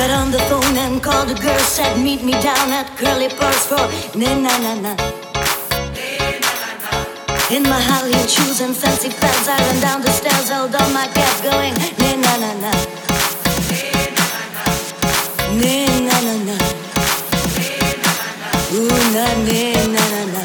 Got on the phone and called a girl, said meet me down at Curly Pearl's for na-na-na-na. In my high heel shoes and fancy pants, I ran down the stairs, held on my cab going na-na-na-na. Na-na-na-na. Ooh, na-na-na-na.